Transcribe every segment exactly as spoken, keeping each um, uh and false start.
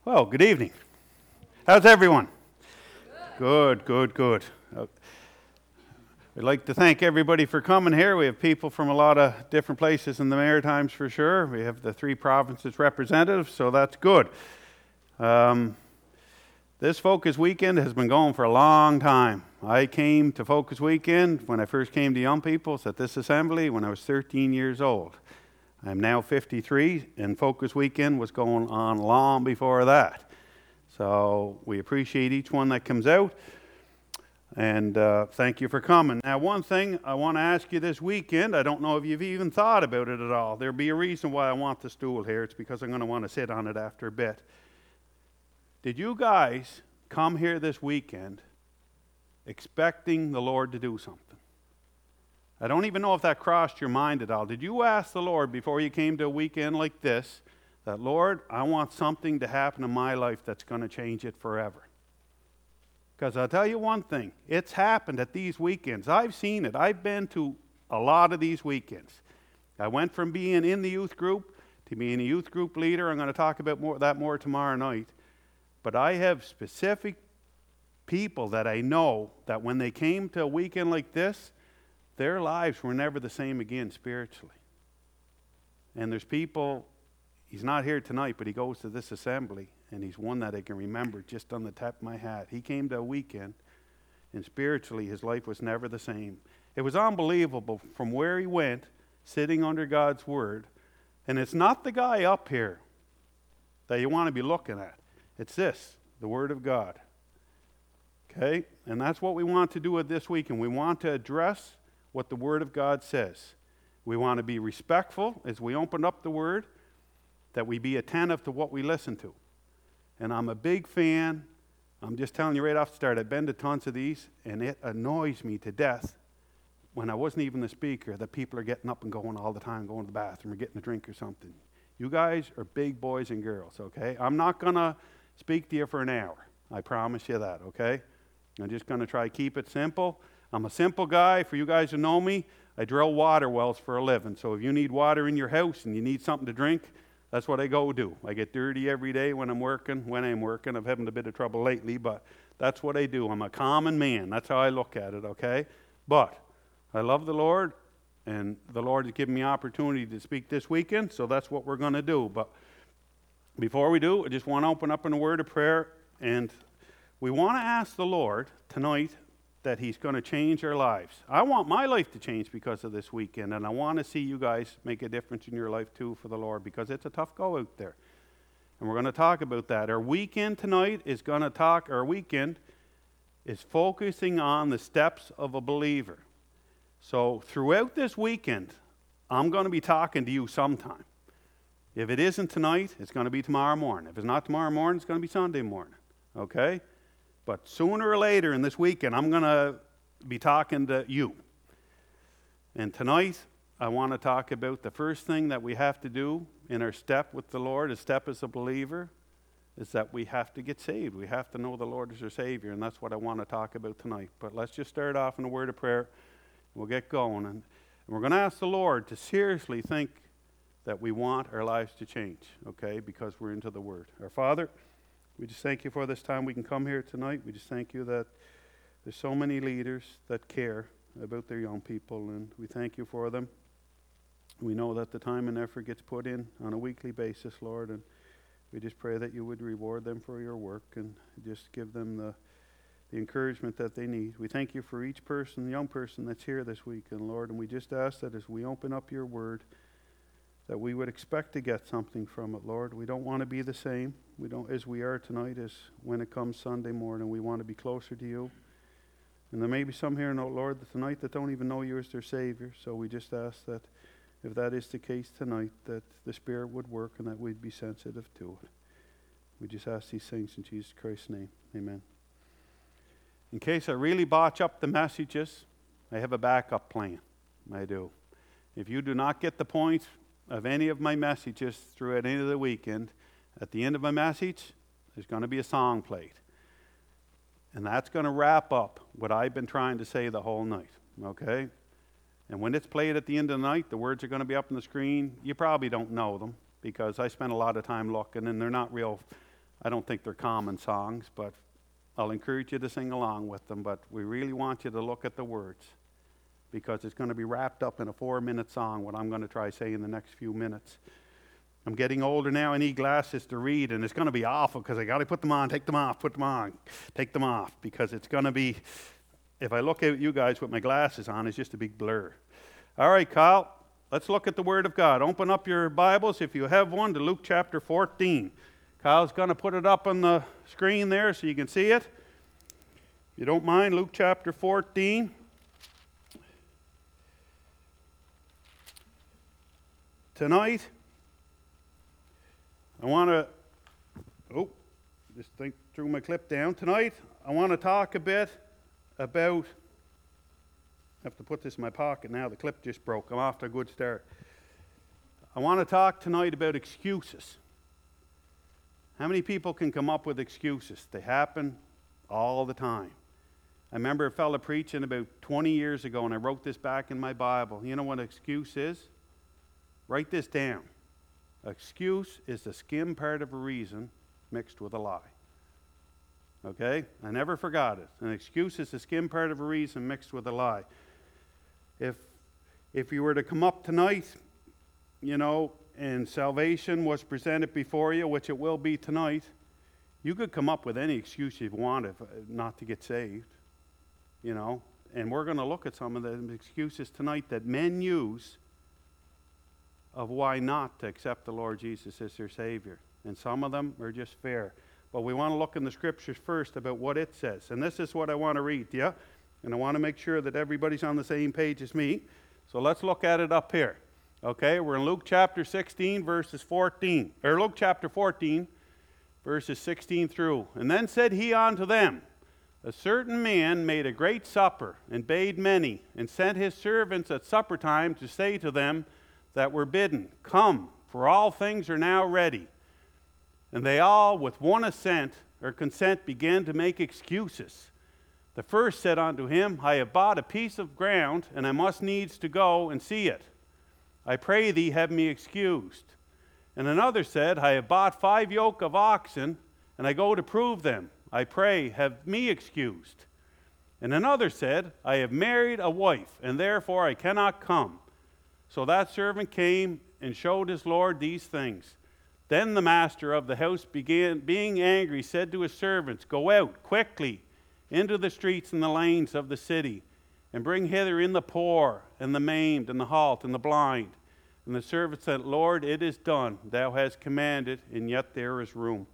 Well, good evening. How's everyone? Good, good, good. Uh, We'd like to thank everybody for coming here. We have people from a lot of different places in the Maritimes for sure. We have the three provinces representatives, so that's good. Um, this Focus Weekend has been going for a long time. I came to Focus Weekend when I first came to Young People's at this assembly when I was thirteen years old. I'm now fifty-three, and Focus Weekend was going on long before that. So we appreciate each one that comes out, and uh, thank you for coming. Now, one thing I want to ask you this weekend, I don't know if you've even thought about it at all. There'll be a reason why I want the stool here. It's because I'm going to want to sit on it after a bit. Did you guys come here this weekend expecting the Lord to do something? I don't even know if that crossed your mind at all. Did you ask the Lord before you came to a weekend like this, that, Lord, I want something to happen in my life that's going to change it forever? Because I'll tell you one thing, it's happened at these weekends. I've seen it. I've been to a lot of these weekends. I went from being in the youth group to being a youth group leader. I'm going to talk about more, that more tomorrow night. But I have specific people that I know that when they came to a weekend like this, their lives were never the same again spiritually. And there's people, he's not here tonight, but he goes to this assembly, and he's one that I can remember just on the tip of my hat. He came to a weekend, and spiritually his life was never the same. It was unbelievable from where he went, sitting under God's Word. And it's not the guy up here that you want to be looking at. It's this, the Word of God. Okay? And that's what we want to do with this weekend. We want to address what the Word of God says. We want to be respectful as we open up the Word, that we be attentive to what we listen to. And I'm a big fan. I'm just telling you right off the start, I've been to tons of these, and it annoys me to death when I wasn't even the speaker that people are getting up and going all the time, going to the bathroom or getting a drink or something. You guys are big boys and girls, okay? I'm not going to speak to you for an hour. I promise you that, okay? I'm just going to try to keep it simple. I'm a simple guy. For you guys who know me, I drill water wells for a living. So if you need water in your house and you need something to drink, that's what I go do. I get dirty every day when I'm working. When I'm working, I've having a bit of trouble lately, but that's what I do. I'm a common man. That's how I look at it, okay? But I love the Lord, and the Lord has given me opportunity to speak this weekend, so that's what we're going to do. But before we do, I just want to open up in a word of prayer, and we want to ask the Lord tonight that He's going to change our lives. I want my life to change because of this weekend, and I want to see you guys make a difference in your life too for the Lord, because it's a tough go out there. And we're going to talk about that. Our weekend tonight is going to talk, our weekend is focusing on the steps of a believer. So throughout this weekend, I'm going to be talking to you sometime. If it isn't tonight, it's going to be tomorrow morning. If it's not tomorrow morning, it's going to be Sunday morning. Okay? But sooner or later in this weekend, I'm going to be talking to you. And tonight, I want to talk about the first thing that we have to do in our step with the Lord, a step as a believer, is that we have to get saved. We have to know the Lord as our Savior, and that's what I want to talk about tonight. But let's just start off in a word of prayer. We'll get going. And we're going to ask the Lord to seriously think that we want our lives to change, okay, because we're into the Word. Our Father, we just thank you for this time we can come here tonight. We just thank you that there's so many leaders that care about their young people, and we thank you for them. We know that the time and effort gets put in on a weekly basis, Lord, and we just pray that you would reward them for your work and just give them the, the encouragement that they need. We thank you for each person, young person that's here this week, and Lord, and we just ask that as we open up your word, that we would expect to get something from it, Lord. We don't want to be the same. We don't, as we are tonight, as when it comes Sunday morning. We want to be closer to you. And there may be some here, no, Lord, tonight that don't even know you as their Savior. So we just ask that if that is the case tonight, that the Spirit would work and that we'd be sensitive to it. We just ask these things in Jesus Christ's name. Amen. In case I really botch up the messages, I have a backup plan. I do. If you do not get the point of any of my messages throughout any of the weekend, at the end of my message, there's going to be a song played. And that's going to wrap up what I've been trying to say the whole night, okay? And when it's played at the end of the night, the words are going to be up on the screen. You probably don't know them because I spent a lot of time looking, and they're not real, I don't think they're common songs, but I'll encourage you to sing along with them. But we really want you to look at the words, because it's going to be wrapped up in a four-minute song, what I'm going to try to say in the next few minutes. I'm getting older now. I need glasses to read, and it's going to be awful because I got to put them on, take them off, put them on, take them off, because it's going to be, if I look at you guys with my glasses on, it's just a big blur. All right, Kyle, let's look at the Word of God. Open up your Bibles, if you have one, to Luke chapter fourteen. Kyle's going to put it up on the screen there so you can see it. If you don't mind, Luke chapter fourteen. Tonight, I want to, oh, just think threw my clip down. Tonight, I want to talk a bit about, I have to put this in my pocket now, the clip just broke. I'm off to a good start. I want to talk tonight about excuses. How many people can come up with excuses? They happen all the time. I remember a fella preaching about twenty years ago, and I wrote this back in my Bible. You know what an excuse is? Write this down. Excuse is the skim part of a reason mixed with a lie. Okay? I never forgot it. An excuse is the skim part of a reason mixed with a lie. If, if you were to come up tonight, you know, and salvation was presented before you, which it will be tonight, you could come up with any excuse you want if, not to get saved, you know. And we're going to look at some of the excuses tonight that men use of why not to accept the Lord Jesus as their Savior. And some of them are just fair. But we want to look in the Scriptures first about what it says. And this is what I want to read to you. And I want to make sure that everybody's on the same page as me. So let's look at it up here. Okay, we're in Luke chapter sixteen, verses fourteen. Or Luke chapter fourteen, verses sixteen through. And then said he unto them, a certain man made a great supper, and bade many, and sent his servants at supper time to say to them that were bidden, come, for all things are now ready. And they all, with one assent or consent, began to make excuses. The first said unto him, I have bought a piece of ground, and I must needs to go and see it. I pray thee, have me excused. And another said, I have bought five yoke of oxen, and I go to prove them. I pray, have me excused. And another said, I have married a wife, and therefore I cannot come. So that servant came and showed his lord these things. Then the master of the house, began, being angry, said to his servants, go out quickly into the streets and the lanes of the city, and bring hither in the poor, and the maimed, and the halt, and the blind. And the servant said, Lord, it is done. Thou hast commanded, and yet there is room.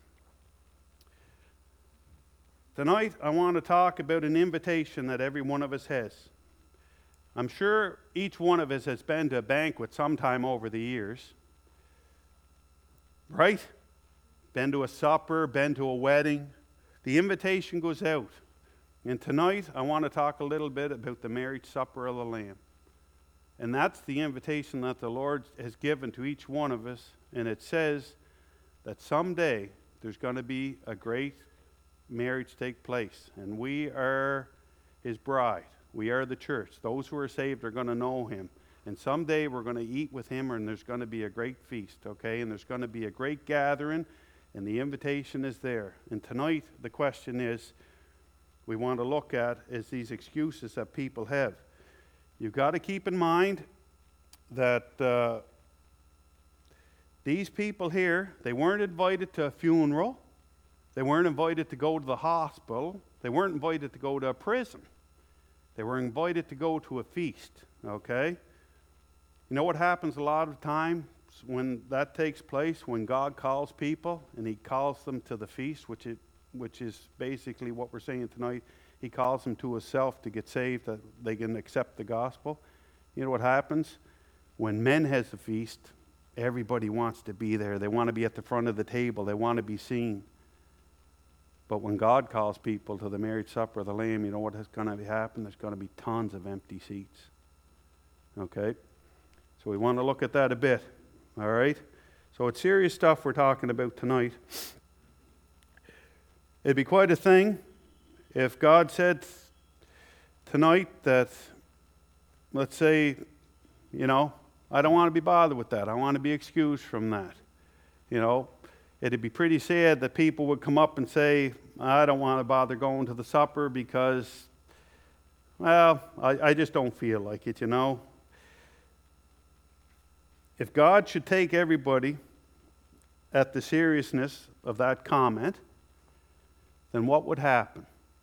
Tonight, I want to talk about an invitation that every one of us has. I'm sure each one of us has been to a banquet sometime over the years. Right? Been to a supper, been to a wedding. The invitation goes out. And tonight, I want to talk a little bit about the marriage supper of the Lamb. And that's the invitation that the Lord has given to each one of us. And it says that someday there's going to be a great marriage take place. And we are his bride. We are the church. Those who are saved are going to know him. And someday we're going to eat with him, and there's going to be a great feast, okay? And there's going to be a great gathering, and the invitation is there. And tonight, the question is, we want to look at is these excuses that people have. You've got to keep in mind that uh, these people here, they weren't invited to a funeral. They weren't invited to go to the hospital. They weren't invited to go to a prison. They were invited to go to a feast, okay? You know what happens a lot of times when that takes place, when God calls people and he calls them to the feast, which is which is basically what we're saying tonight. He calls them to himself to get saved, that they can accept the gospel. You know what happens? When men has a feast, everybody wants to be there. They want to be at the front of the table. They want to be seen. But when God calls people to the marriage supper of the Lamb, you know what is going to happen? There's going to be tons of empty seats. Okay? So we want to look at that a bit. All right? So it's serious stuff we're talking about tonight. It'd be quite a thing if God said tonight that, let's say, you know, I don't want to be bothered with that. I want to be excused from that. You know, it'd be pretty sad that people would come up and say, I don't want to bother going to the supper because, well, I, I just don't feel like it, you know. If God should take everybody at the seriousness of that comment, then what would happen?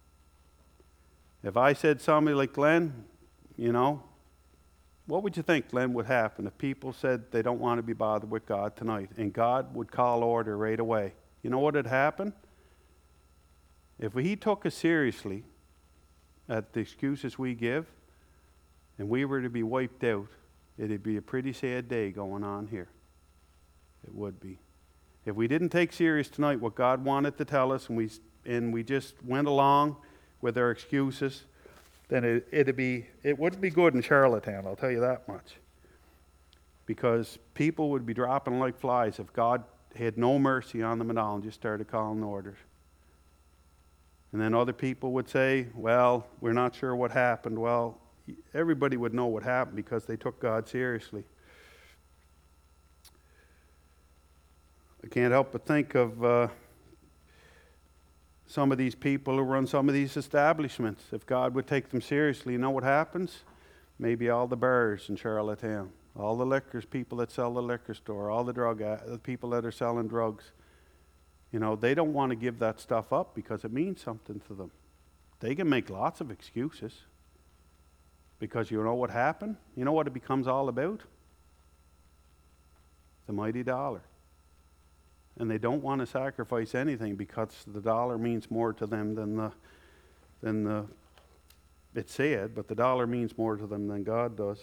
If I said somebody like Glenn, you know, what would you think, Glenn, would happen if people said they don't want to be bothered with God tonight and God would call order right away? You know what would happen? If he took us seriously at the excuses we give and we were to be wiped out, it'd be a pretty sad day going on here. It would be. If we didn't take serious tonight what God wanted to tell us and we and we just went along with our excuses, then it, it'd be it wouldn't be good in Charlottetown, I'll tell you that much. Because people would be dropping like flies if God had no mercy on them at all and just started calling orders. And then other people would say, well, we're not sure what happened. Well, everybody would know what happened because they took God seriously. I can't help but think of uh, some of these people who run some of these establishments. If God would take them seriously, you know what happens? Maybe all the bars in Charlottetown, all the liquors, people that sell the liquor store, all the drug, uh, the people that are selling drugs. You know, they don't want to give that stuff up because it means something to them. They can make lots of excuses. Because you know what happened? You know what it becomes all about? The mighty dollar. And they don't want to sacrifice anything because the dollar means more to them than the, than the, it's sad, but the dollar means more to them than God does.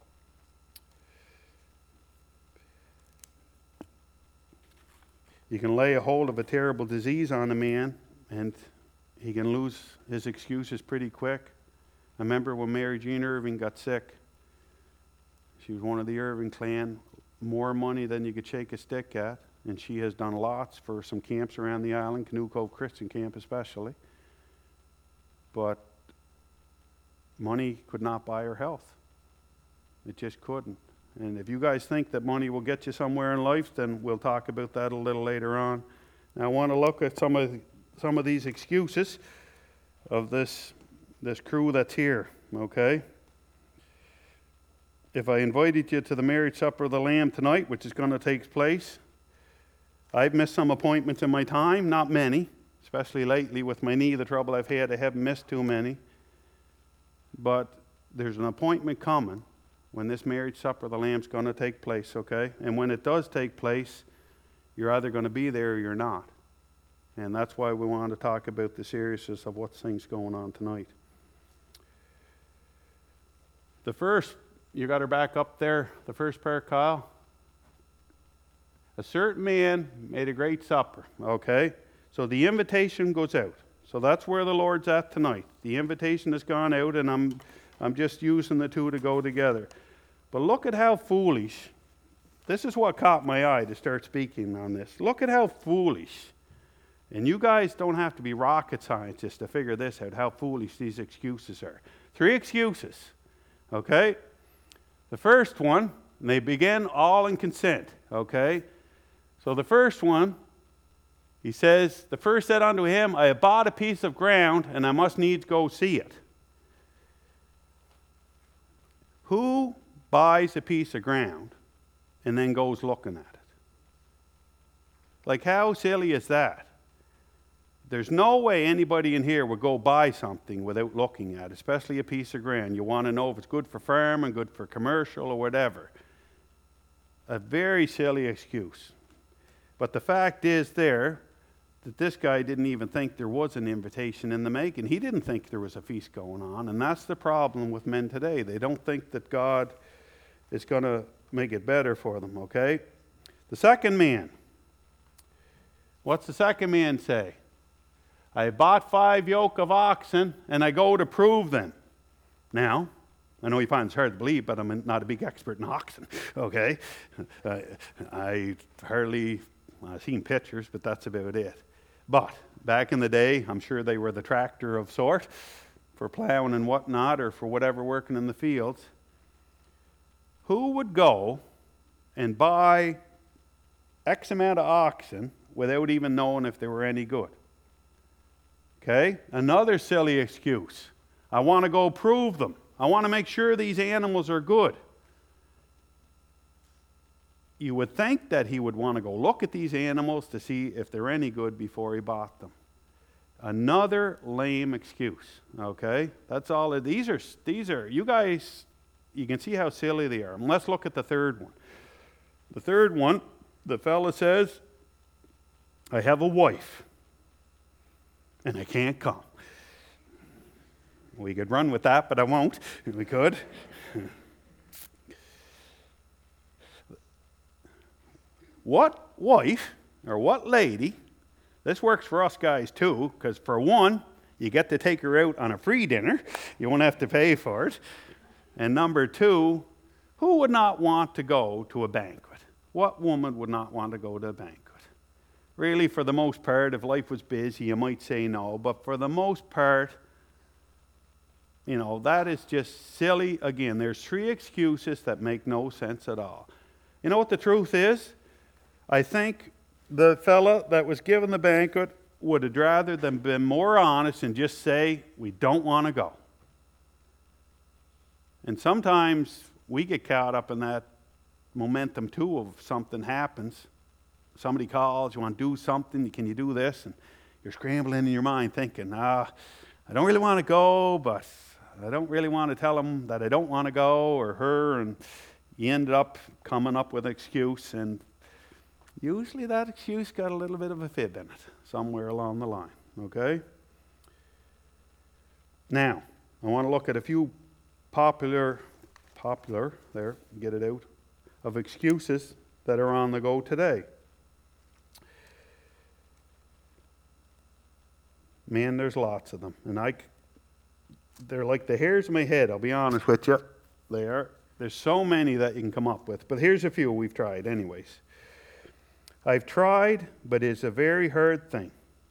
You can lay a hold of a terrible disease on a man and he can lose his excuses pretty quick. I remember when Mary Jean Irving got sick. She was one of the Irving clan, more money than you could shake a stick at, and she has done lots for some camps around the island, Canoe Cove Christian Camp especially. But money could not buy her health. It just couldn't. And if you guys think that money will get you somewhere in life, then we'll talk about that a little later on. Now I want to look at some of some of these excuses of this this crew that's here, okay? If I invited you to the marriage supper of the Lamb tonight, which is going to take place, I've missed some appointments in my time, not many, especially lately with my knee, the trouble I've had, I haven't missed too many. But there's an appointment coming when this marriage supper of the Lamb's going to take place, okay? And when it does take place, you're either going to be there or you're not. And that's why we want to talk about the seriousness of what's things going on tonight. The first, you got her back up there, the first part, Kyle. A certain man made a great supper, okay? So the invitation goes out. So that's where the Lord's at tonight. The invitation has gone out, and I'm I'm just using the two to go together. But look at how foolish. This is what caught my eye to start speaking on this. Look at how foolish. And you guys don't have to be rocket scientists to figure this out, how foolish these excuses are. Three excuses, okay? The first one, and they begin all in consent, okay? So the first one, he says, the first said unto him, I have bought a piece of ground, and I must needs go see it. Who buys a piece of ground and then goes looking at it? Like, how silly is that? There's no way anybody in here would go buy something without looking at it, especially a piece of ground. You want to know if it's good for farming, good for commercial, or whatever. A very silly excuse. But the fact is there that this guy didn't even think there was an invitation in the making. He didn't think there was a feast going on, and that's the problem with men today. They don't think that God is going to make it better for them, okay? The second man. What's the second man say? I bought five yoke of oxen, and I go to prove them. Now, I know you find it's hard to believe, but I'm not a big expert in oxen, okay? Uh, I hardly, I've seen pictures, but that's about it. But back in the day, I'm sure they were the tractor of sort for plowing and whatnot, or for whatever working in the fields. Who would go and buy X amount of oxen without even knowing if they were any good. Okay? Another silly excuse. I want to go prove them. I want to make sure these animals are good. You would think that he would want to go look at these animals to see if they're any good before he bought them. Another lame excuse. Okay? That's all. It, these are, these are, you guys, you can see how silly they are. And let's look at the third one. The third one, the fella says, I have a wife and I can't come. We could run with that, but I won't. We could. What wife or what lady, this works for us guys too, because for one, you get to take her out on a free dinner. You won't have to pay for it. And number two, who would not want to go to a banquet? What woman would not want to go to a banquet? Really, for the most part, if life was busy, you might say no. But for the most part, you know, that is just silly. Again, there's three excuses that make no sense at all. You know what the truth is? I think the fella that was given the banquet would have rather than been more honest and just say, we don't want to go. And sometimes we get caught up in that momentum too of something happens. Somebody calls, you want to do something, can you do this? And you're scrambling in your mind thinking, ah, I don't really want to go, but I don't really want to tell them that I don't want to go, or her, and you ended up coming up with an excuse, and usually that excuse got a little bit of a fib in it somewhere along the line, okay? Now, I want to look at a few popular, popular, there, get it out, of excuses that are on the go today. Man, there's lots of them. And I, they're like the hairs of my head, I'll be honest with you. They are. There's so many that you can come up with. But here's a few we've tried anyways. I've tried, but it's a very hard thing.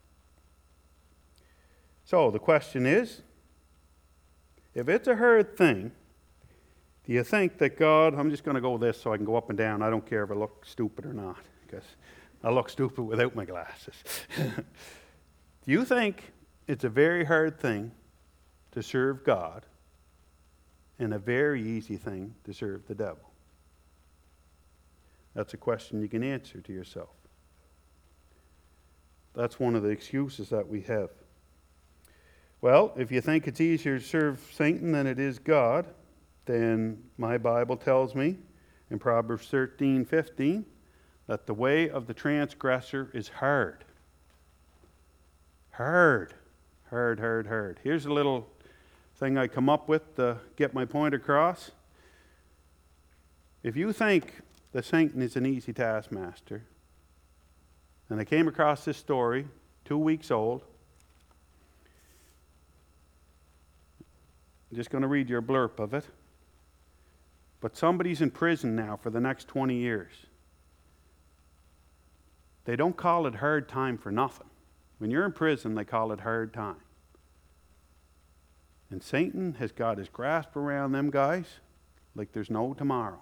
So the question is, if it's a hard thing, do you think that God, I'm just going to go with this so I can go up and down. I don't care if I look stupid or not, because I look stupid without my glasses. Do you think it's a very hard thing to serve God and a very easy thing to serve the devil? That's a question you can answer to yourself. That's one of the excuses that we have. Well, if you think it's easier to serve Satan than it is God, then my Bible tells me in Proverbs thirteen fifteen that the way of the transgressor is hard. Hard. Hard, hard, hard. Here's a little thing I come up with to get my point across. If you think that Satan is an easy taskmaster, and I came across this story, two weeks old. I'm just going to read you a blurb of it. But somebody's in prison now for the next twenty years. They don't call it hard time for nothing. When you're in prison, they call it hard time. And Satan has got his grasp around them guys like there's no tomorrow.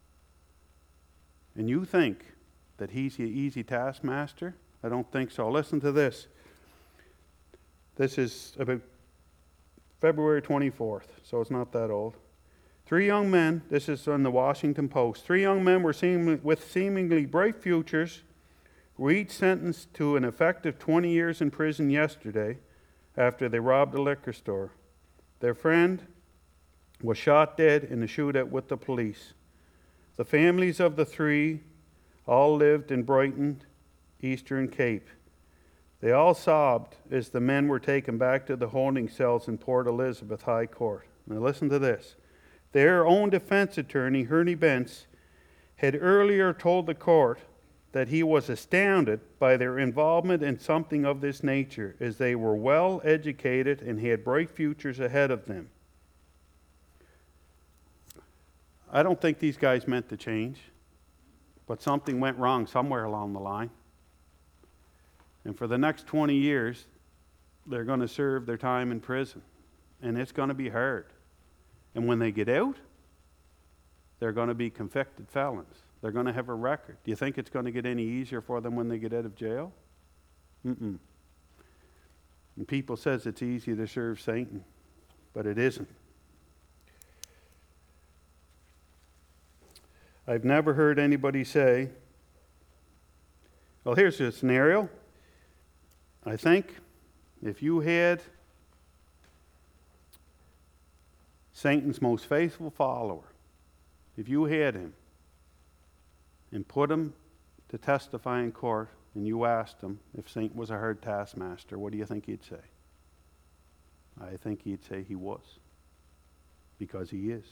And you think that he's the easy taskmaster? I don't think so. Listen to this. This is about February twenty-fourth, so it's not that old. Three young men, this is on the Washington Post, three young men were seem, with seemingly bright futures were each sentenced to an effective twenty years in prison yesterday after they robbed a liquor store. Their friend was shot dead in a shootout with the police. The families of the three all lived in Brighton, Eastern Cape. They all sobbed as the men were taken back to the holding cells in Port Elizabeth High Court. Now listen to this. Their own defense attorney, Ernie Bentz, had earlier told the court that he was astounded by their involvement in something of this nature, as they were well educated and had bright futures ahead of them. I don't think these guys meant to change, but something went wrong somewhere along the line. And for the next twenty years, they're going to serve their time in prison. And it's going to be hard. And when they get out, they're going to be convicted felons. They're going to have a record. Do you think it's going to get any easier for them when they get out of jail? Mm-mm. And people says it's easy to serve Satan, but it isn't. I've never heard anybody say, well, here's a scenario. I think if you had Satan's most faithful follower, if you had him and put him to testify in court and you asked him if Satan was a hard taskmaster, what do you think he'd say? I think he'd say he was, because he is.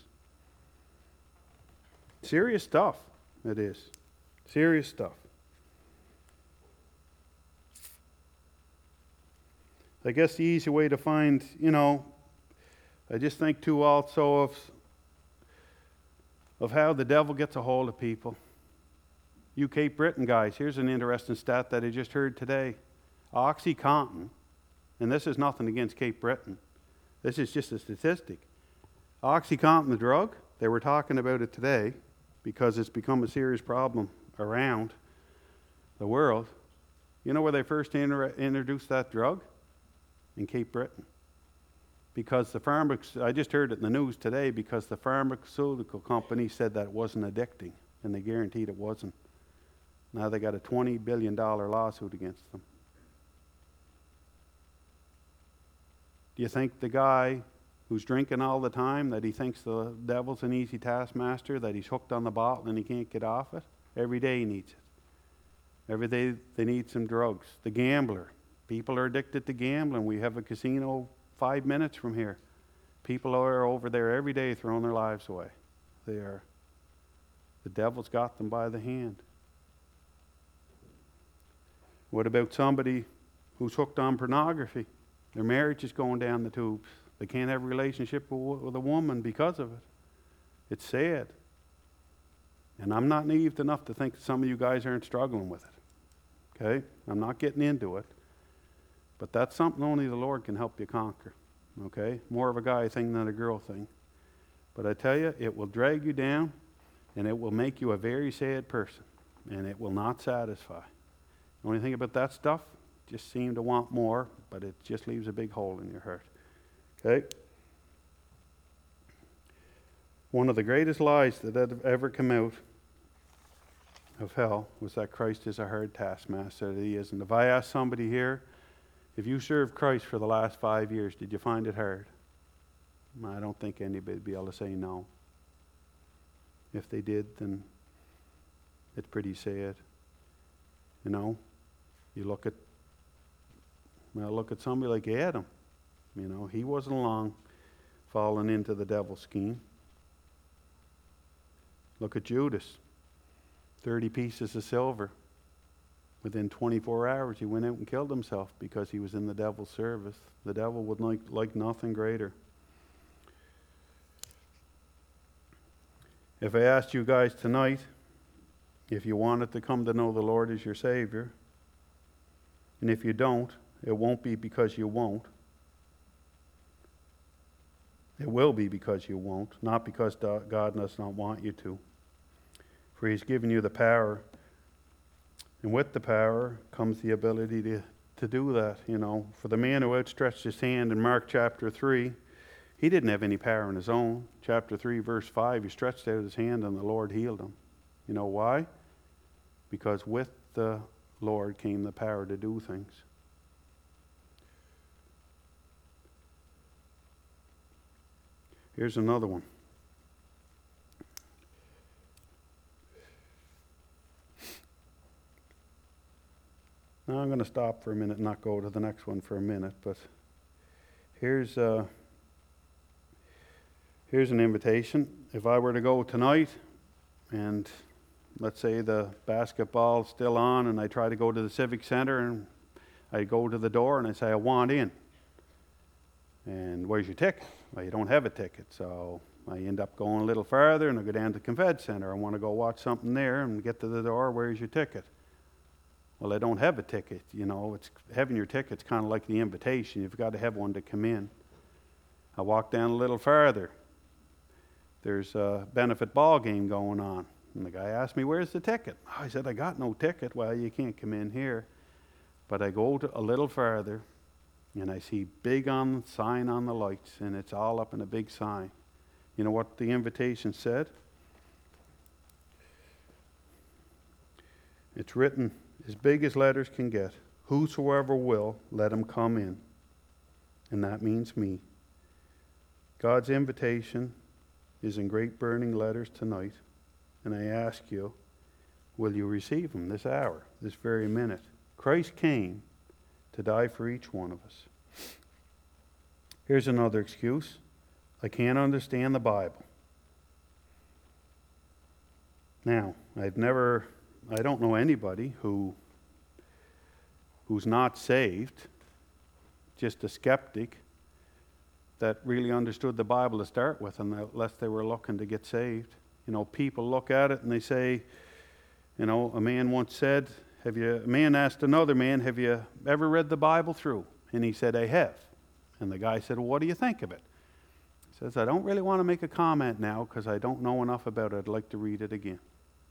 Serious stuff, it is. Serious stuff. I guess the easy way to find, you know, I just think too also of, of how the devil gets a hold of people. You Cape Breton guys, here's an interesting stat that I just heard today. OxyContin, and this is nothing against Cape Breton. This is just a statistic. OxyContin, the drug, they were talking about it today because it's become a serious problem around the world. You know where they first inter- introduced that drug? In Cape Breton. Because the pharmac- I just heard it in the news today because the pharmaceutical company said that it wasn't addicting, and they guaranteed it wasn't. Now they got a twenty billion dollars lawsuit against them. Do you think the guy who's drinking all the time, that he thinks the devil's an easy taskmaster, that he's hooked on the bottle and he can't get off it? Every day he needs it. Every day they need some drugs. The gambler. People are addicted to gambling. We have a casino five minutes from here. People are over there every day throwing their lives away. They are. The devil's got them by the hand. What about somebody who's hooked on pornography? Their marriage is going down the tubes. They can't have a relationship with a woman because of it. It's sad. And I'm not naive enough to think that some of you guys aren't struggling with it. Okay? I'm not getting into it. But that's something only the Lord can help you conquer. Okay? More of a guy thing than a girl thing. But I tell you, it will drag you down, and it will make you a very sad person. And it will not satisfy. The only thing about that stuff, just seem to want more, but it just leaves a big hole in your heart. Okay? One of the greatest lies that have ever come out of hell was that Christ is a hard taskmaster, that he isn't. If I ask somebody here, if you served Christ for the last five years, did you find it hard? I don't think anybody would be able to say no. If they did, then it's pretty sad. You know, you look at, well, look at somebody like Adam. You know, he wasn't long falling into the devil's scheme. Look at Judas. thirty pieces of silver. Within twenty-four hours, he went out and killed himself because he was in the devil's service. The devil would like, like nothing greater. If I asked you guys tonight if you wanted to come to know the Lord as your Savior, and if you don't, it won't be because you won't. It will be because you won't, not because God does not want you to. For he's given you the power. And with the power comes the ability to, to do that, you know. For the man who outstretched his hand in Mark chapter three, he didn't have any power on his own. Chapter three, verse five, he stretched out his hand and the Lord healed him. You know why? Because with the Lord came the power to do things. Here's another one. Now I'm going to stop for a minute and not go to the next one for a minute, but here's uh, here's an invitation. If I were to go tonight, and let's say the basketball's still on, and I try to go to the Civic Center, and I go to the door and I say, I want in. And where's your ticket? Well, you don't have a ticket, so I end up going a little farther, and I go down to Confed Center. I want to go watch something there, and get to the door, where's your ticket? Well, I don't have a ticket, you know. It's having your ticket's kind of like the invitation. You've got to have one to come in. I walk down a little farther. There's a benefit ball game going on. And the guy asked me, where's the ticket? I said, I got no ticket. Well, you can't come in here. But I go to a little farther, and I see big on sign on the lights, and it's all up in a big sign. You know what the invitation said? It's written as big as letters can get. Whosoever will, let him come in. And that means me. God's invitation is in great burning letters tonight. And I ask you, will you receive him this hour, this very minute? Christ came to die for each one of us. Here's another excuse. I can't understand the Bible. Now, I've never, I don't know anybody who, who's not saved, just a skeptic, that really understood the Bible to start with, unless they were looking to get saved. You know, people look at it and they say, you know, a man once said, have you, a man asked another man, have you ever read the Bible through? And he said, I have. And the guy said, well, what do you think of it? He says, I don't really want to make a comment now because I don't know enough about it. I'd like to read it again.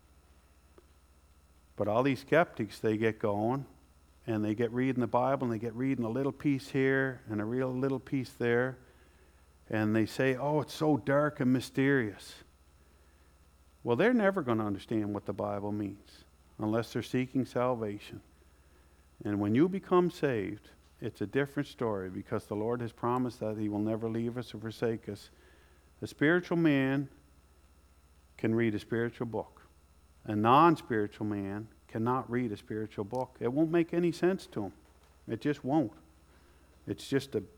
But all these skeptics, they get going and they get reading the Bible and they get reading a little piece here and a real little piece there. And they say, oh, it's so dark and mysterious. Well, they're never going to understand what the Bible means unless they're seeking salvation. And when you become saved, it's a different story because the Lord has promised that he will never leave us or forsake us. A spiritual man can read a spiritual book. A non-spiritual man cannot read a spiritual book. It won't make any sense to him. It just won't. It's just a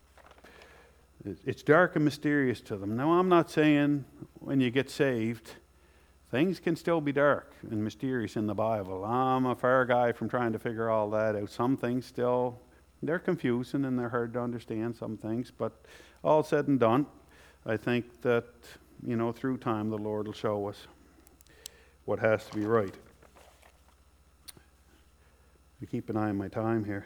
It's dark and mysterious to them. Now, I'm not saying when you get saved, things can still be dark and mysterious in the Bible. I'm a far guy from trying to figure all that out. Some things still, they're confusing and they're hard to understand, some things. But all said and done, I think that, you know, through time the Lord will show us what has to be right. I keep an eye on my time here.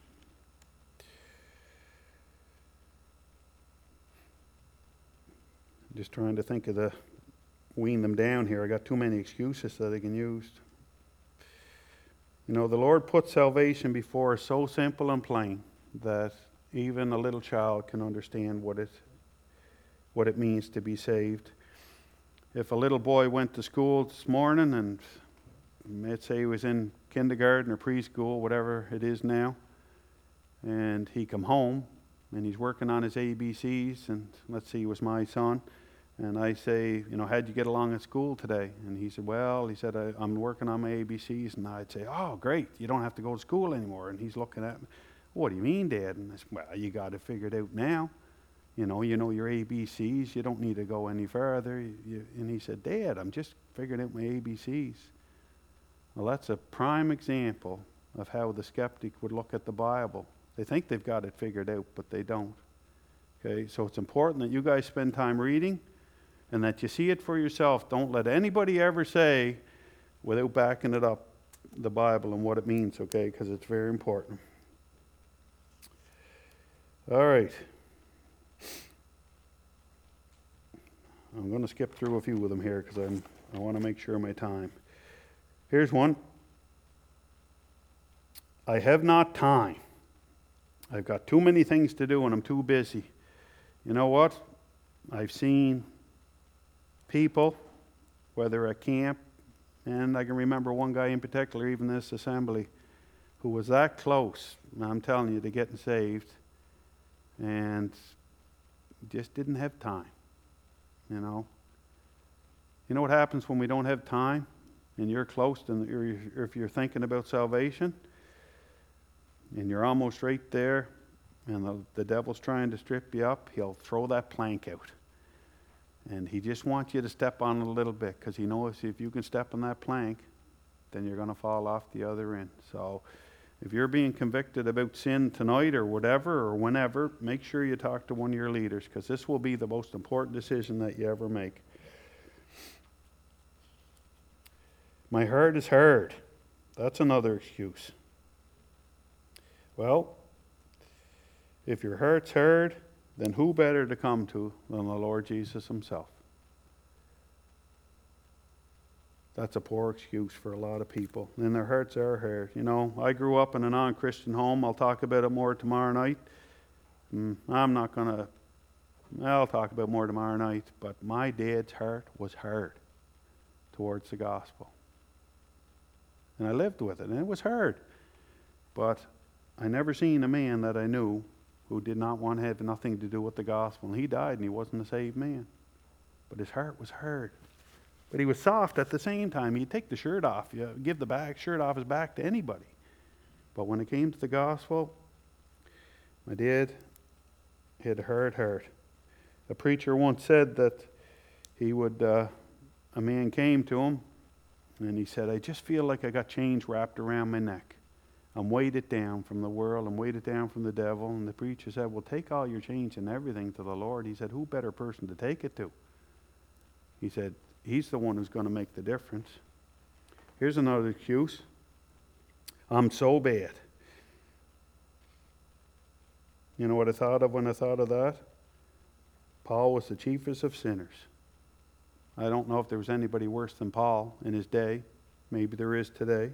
Just trying to think of the, wean them down here. I got too many excuses that I can use. You know, the Lord put salvation before us so simple and plain that even a little child can understand what it, what it means to be saved. If a little boy went to school this morning and let's say he was in kindergarten or preschool, whatever it is now, and he come home and he's working on his A B Cs, and let's see, he was my son, and I say, you know, how'd you get along at school today? And he said, well, he said, I, I'm working on my A B Cs, and I'd say, oh, great, you don't have to go to school anymore. And he's looking at me, what do you mean, Dad? And I said, well, you got it figured out now. You know, you know your A B Cs, you don't need to go any further. You, you, and he said, Dad, I'm just figuring out my A B Cs. Well, that's a prime example of how the skeptic would look at the Bible. They think they've got it figured out, but they don't. Okay, so it's important that you guys spend time reading and that you see it for yourself. Don't let anybody ever say, without backing it up, the Bible and what it means, okay, because it's very important. All right. I'm going to skip through a few of them here because I'm I want to make sure of my time. Here's one. I have not time. I've got too many things to do and I'm too busy. You know what? I've seen people, whether at camp, and I can remember one guy in particular, even this assembly, who was that close, I'm telling you, to getting saved, and just didn't have time, you know. You know what happens when we don't have time and you're close, and you're, if you're thinking about salvation, and you're almost right there, and the, the devil's trying to strip you up, he'll throw that plank out. And he just wants you to step on it a little bit, because he knows if you can step on that plank, then you're going to fall off the other end. So if you're being convicted about sin tonight or whatever or whenever, make sure you talk to one of your leaders, because this will be the most important decision that you ever make. My heart is hard. That's another excuse. Well, if your heart's hard, then who better to come to than the Lord Jesus himself? that's a poor excuse for a lot of people. And their hearts are hurt. You know, I grew up in a non-Christian home. I'll talk about it more tomorrow night. Mm, I'm not going to, I'll talk about it more tomorrow night. But my dad's heart was hard towards the gospel. And I lived with it, and it was hard. But I never seen a man that I knew who did not want to have nothing to do with the gospel. And he died, and he wasn't a saved man. But his heart was hard. But he was soft at the same time. He'd take the shirt off, you give the back shirt off his back to anybody. But when it came to the gospel, my dad had a hard heart. A preacher once said that he would, uh, a man came to him, and he said, I just feel like I got chains wrapped around my neck. I'm weighted down from the world. I'm weighted down from the devil. And the preacher said, well, take all your chains and everything to the Lord. He said, who better person to take it to? He said, he's the one who's going to make the difference. Here's another excuse. I'm so bad. You know what I thought of when I thought of that? Paul was the chiefest of sinners. I don't know if there was anybody worse than Paul in his day. Maybe there is today.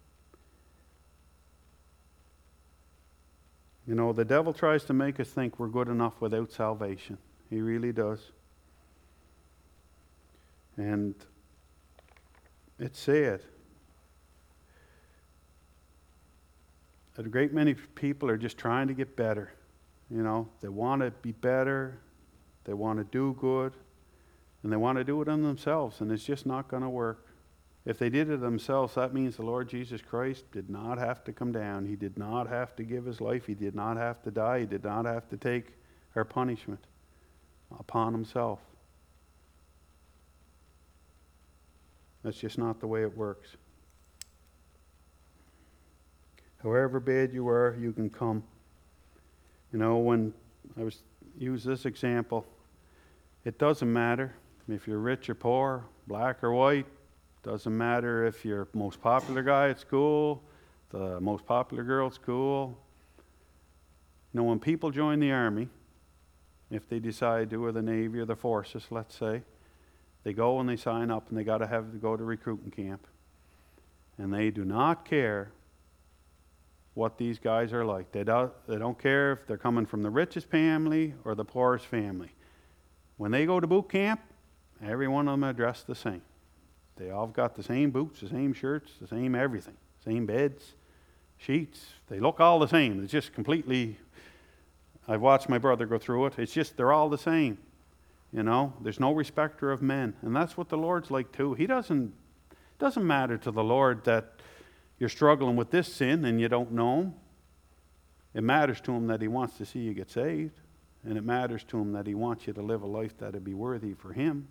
You know, the devil tries to make us think we're good enough without salvation. He really does. And it's sad. A great many people are just trying to get better. You know, they want to be better. They want to do good. And they want to do it on themselves. And it's just not going to work. If they did it themselves, that means the Lord Jesus Christ did not have to come down. He did not have to give his life. He did not have to die. He did not have to take our punishment upon himself. That's just not the way it works. However bad you are, you can come. You know, when I was use this example, it doesn't matter if you're rich or poor, black or white. Doesn't matter if you're the most popular guy at school, the most popular girl at school. You know, when people join the army, if they decide to, or the Navy or the forces, let's say, they go and they sign up and they got to have to go to recruiting camp. And they do not care what these guys are like. They don't, they don't care if they're coming from the richest family or the poorest family. When they go to boot camp, every one of them are dressed the same. They all got the same boots, the same shirts, the same everything. Same beds, sheets. They look all the same. It's just completely, I've watched my brother go through it. It's just, they're all the same. You know, there's no respecter of men. And that's what the Lord's like too. He doesn't, doesn't matter to the Lord that you're struggling with this sin and you don't know him. It matters to him that he wants to see you get saved. And it matters to him that he wants you to live a life that would be worthy for him.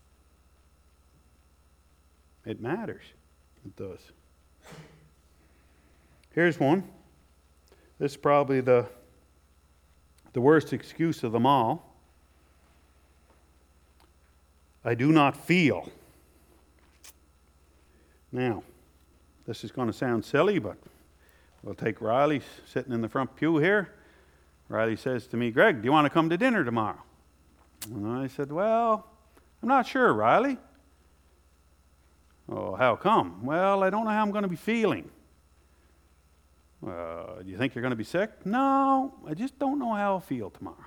It matters. It does. Here's one. This is probably the, the worst excuse of them all. I do not feel. Now, this is going to sound silly, but we'll take Riley sitting in the front pew here. Riley says to me, Greg, do you want to come to dinner tomorrow? And I said, well, I'm not sure, Riley. Oh, how come? Well, I don't know how I'm going to be feeling. Uh, do you think you're going to be sick? No, I just don't know how I'll feel tomorrow.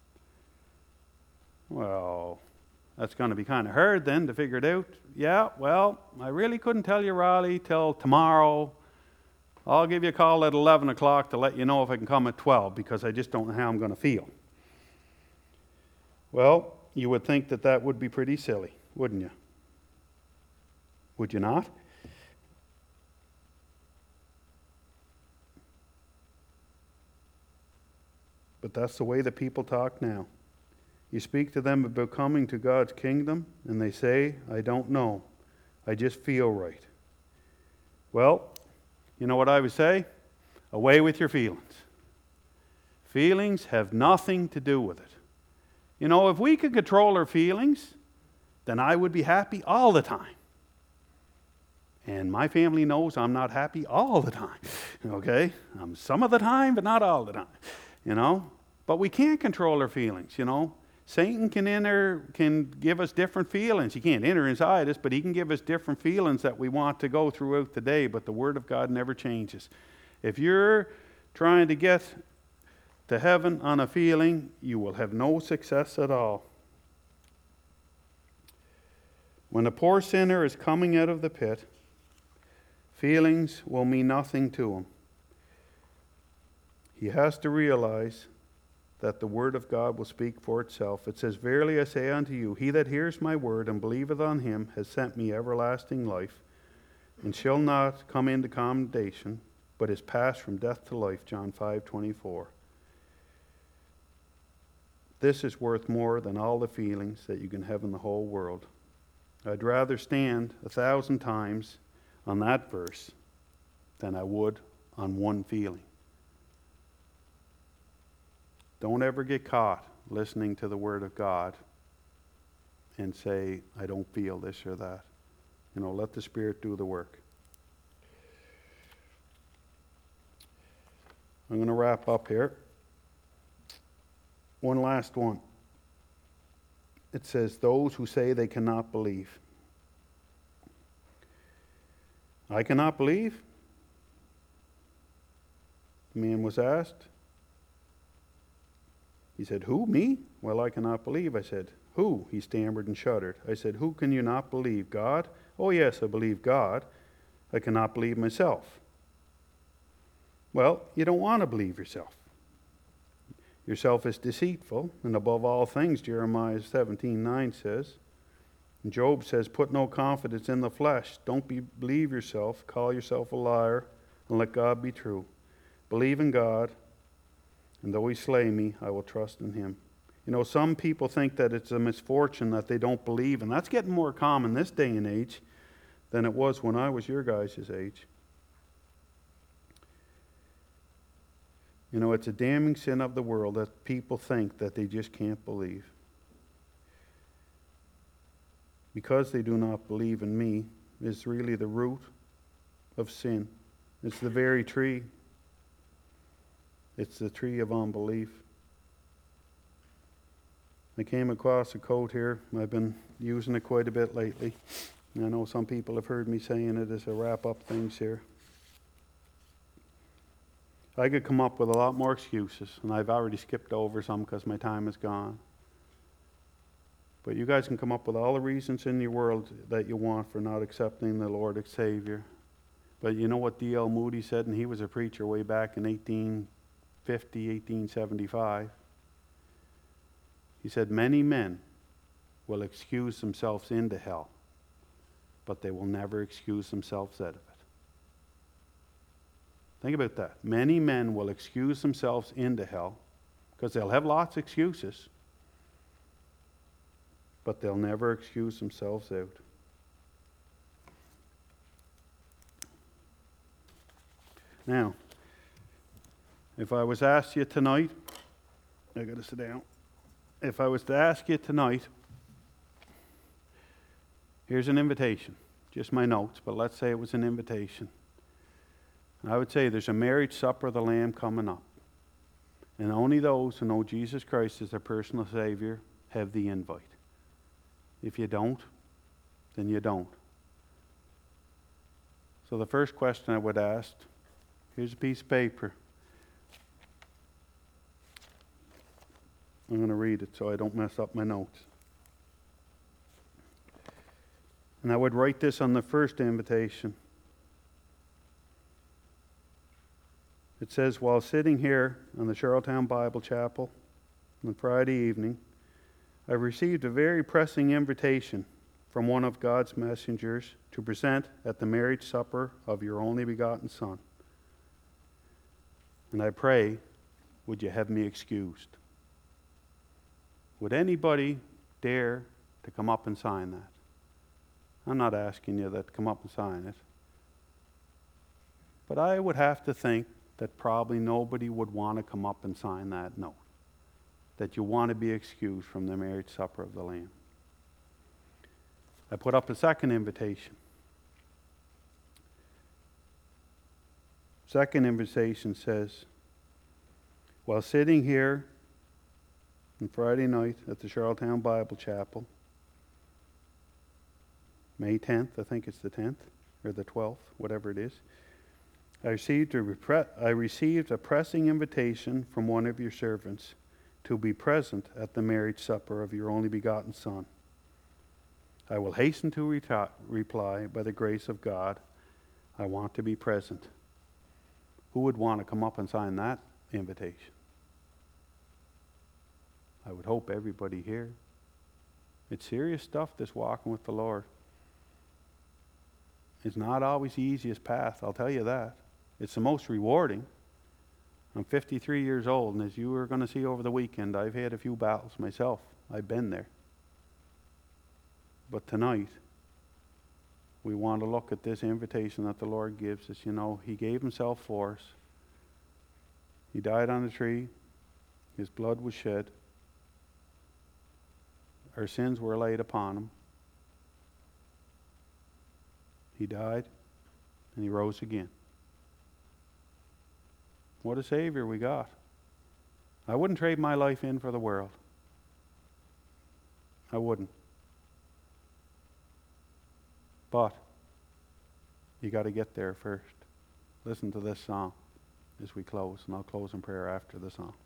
Well, that's going to be kind of hard then to figure it out. Yeah, well, I really couldn't tell you, Riley, till tomorrow. I'll give you a call at eleven o'clock to let you know if I can come at twelve, because I just don't know how I'm going to feel. Well, you would think that that would be pretty silly, wouldn't you? Would you not? But that's the way that people talk now. You speak to them about coming to God's kingdom, and they say, I don't know. I just feel right. Well, you know what I would say? Away with your feelings. Feelings have nothing to do with it. You know, if we could control our feelings, then I would be happy all the time. And my family knows I'm not happy all the time. Okay? Um, some of the time, but not all the time. You know? But we can't control our feelings, you know? Satan can enter, can give us different feelings. He can't enter inside us, but he can give us different feelings that we want to go throughout the day. But the Word of God never changes. If you're trying to get to heaven on a feeling, you will have no success at all. When a poor sinner is coming out of the pit, feelings will mean nothing to him. He has to realize that the word of God will speak for itself. It says, "Verily I say unto you, he that hears my word and believeth on him has sent me everlasting life, and shall not come into condemnation, but is passed from death to life." John five twenty-four. This is worth more than all the feelings that you can have in the whole world. I'd rather stand a thousand times on that verse than I would on one feeling. Don't ever get caught listening to the Word of God and say, "I don't feel this or that." You know, let the Spirit do the work. I'm going to wrap up here. One last one. It says, those who say they cannot believe. I cannot believe? The man was asked. He said, "Who, me? Well, I cannot believe." I said, "Who?" He stammered and shuddered. I said, "Who can you not believe? God?" "Oh, yes, I believe God. I cannot believe myself." Well, you don't want to believe yourself. Yourself is deceitful, and above all things, Jeremiah seventeen nine says. And Job says, "Put no confidence in the flesh. Don't be, believe yourself. Call yourself a liar, and let God be true. Believe in God, and though he slay me, I will trust in him." You know, some people think that it's a misfortune that they don't believe, and that's getting more common this day and age than it was when I was your guys' age. You know, it's a damning sin of the world that people think that they just can't believe. Because they do not believe in me is really the root of sin. It's the very tree. It's the tree of unbelief. I came across a quote here. I've been using it quite a bit lately. I know some people have heard me saying it as I wrap up things here. I could come up with a lot more excuses, and I've already skipped over some because my time is gone. But you guys can come up with all the reasons in your world that you want for not accepting the Lord as Savior. But you know what D L Moody said, and he was a preacher way back in eighteen fifty, eighteen seventy-five. He said, "Many men will excuse themselves into hell, but they will never excuse themselves out of it." Think about that. Many men will excuse themselves into hell because they'll have lots of excuses, but they'll never excuse themselves out. Now, if I was asked you tonight, I got to sit down. If I was to ask you tonight, here's an invitation. Just my notes, but let's say it was an invitation. I would say there's a marriage supper of the Lamb coming up. And only those who know Jesus Christ as their personal Savior have the invite. If you don't, then you don't. So the first question I would ask, here's a piece of paper. I'm going to read it so I don't mess up my notes. And I would write this on the first invitation. It says, "While sitting here on the Charlottetown Bible Chapel on Friday evening, I received a very pressing invitation from one of God's messengers to present at the marriage supper of your only begotten Son. And I pray, would you have me excused?" Would anybody dare to come up and sign that? I'm not asking you that to come up and sign it. But I would have to think that probably nobody would want to come up and sign that note, that you want to be excused from the marriage supper of the Lamb. I put up a second invitation. Second invitation says, "While sitting here on Friday night at the Charlottetown Bible Chapel. May tenth, I think it's the tenth, or the twelfth, whatever it is. I received a, repre- I received a pressing invitation from one of your servants to be present at the marriage supper of your only begotten Son. I will hasten to reta- reply, by the grace of God, I want to be present. Who would want to come up and sign that invitation? I would hope everybody here. It's serious stuff, this walking with the Lord. It's not always the easiest path, I'll tell you that. It's the most rewarding. I'm fifty-three years old, and as you are going to see over the weekend, I've had a few battles myself. I've been there. But tonight, we want to look at this invitation that the Lord gives us. You know, He gave Himself for us. He died on the tree. His blood was shed. Our sins were laid upon Him. He died, and He rose again. What a Savior we got. I wouldn't trade my life in for the world. I wouldn't. But you got to get there first. Listen to this song as we close, and I'll close in prayer after the song.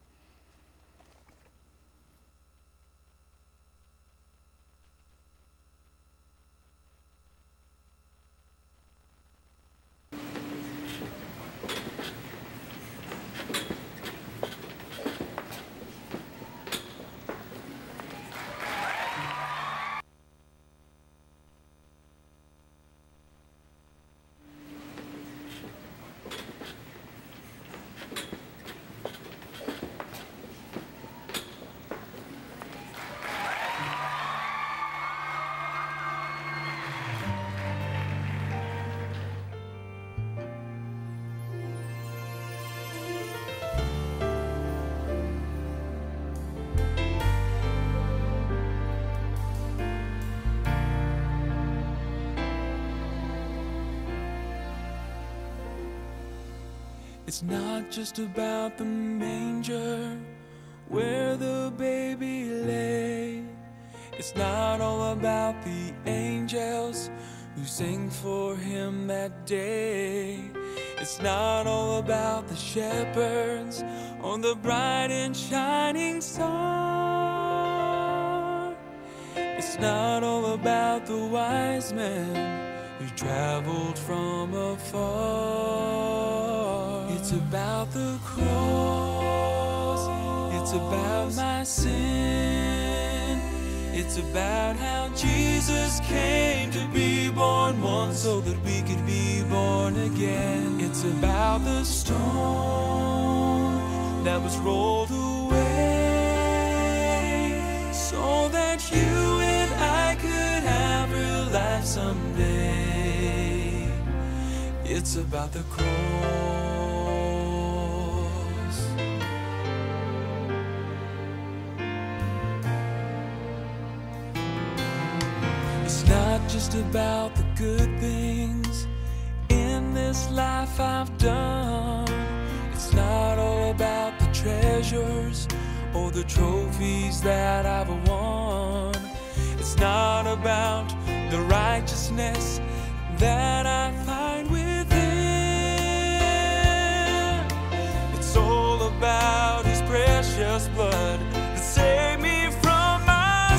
It's not just about the manger where the baby lay. It's not all about the angels who sing for him that day. It's not all about the shepherds on the bright and shining star. It's not all about the wise men who traveled from afar. It's about the cross. It's about my sin. It's about how Jesus came to be born once so that we could be born again. It's about the stone that was rolled away so that you and I could have real life someday. It's about the cross. It's not just about the good things in this life I've done. It's not all about the treasures or the trophies that I've won. It's not about the righteousness that I find within. It's all about His precious blood that saved me from my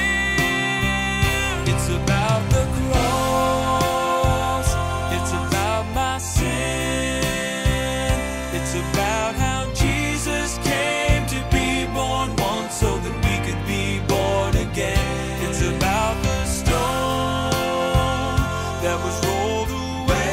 sin. It's about the cross. It's about my sin. It's about how Jesus came to be born once so that we could be born again. It's about the stone that was rolled away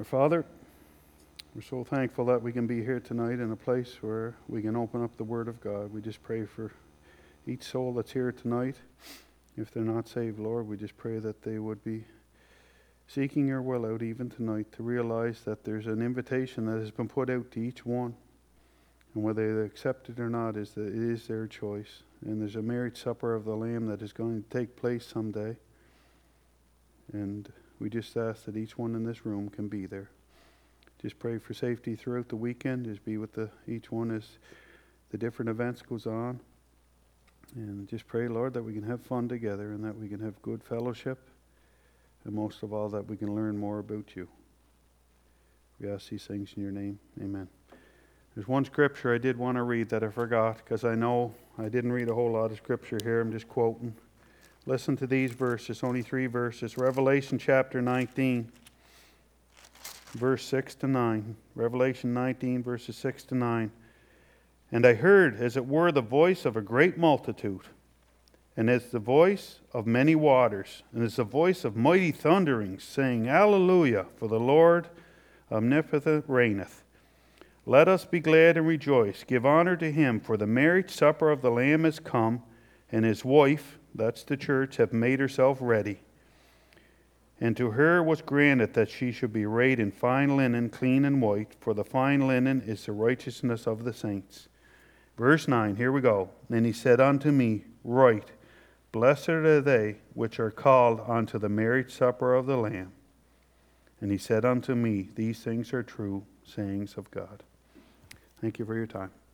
Father, we're so thankful that we can be here tonight in a place where we can open up the Word of God. We just pray for each soul that's here tonight. If they're not saved, Lord, we just pray that they would be seeking your will out even tonight, to realize that there's an invitation that has been put out to each one. And whether they accept it or not, is that it is their choice. And there's a marriage supper of the Lamb that is going to take place someday. And we just ask that each one in this room can be there. Just pray for safety throughout the weekend. Just be with the, each one as the different events goes on. And just pray, Lord, that we can have fun together and that we can have good fellowship. And most of all, that we can learn more about you. We ask these things in your name. Amen. There's one scripture I did want to read that I forgot, because I know I didn't read a whole lot of scripture here. I'm just quoting. Listen to these verses, only three verses. Revelation chapter nineteen, verse six to nine. Revelation nineteen, verses six to nine. And I heard, as it were, the voice of a great multitude, and as the voice of many waters, and as the voice of mighty thunderings, saying, Alleluia, for the Lord omnipotent reigneth. Let us be glad and rejoice. Give honor to him, for the marriage supper of the Lamb is come, and his wife, that's the church, hath made herself ready. And to her was granted that she should be arrayed in fine linen, clean and white, for the fine linen is the righteousness of the saints. Verse nine, here we go. And he said unto me, Write, blessed are they which are called unto the marriage supper of the Lamb. And he said unto me, These things are true sayings of God. Thank you for your time.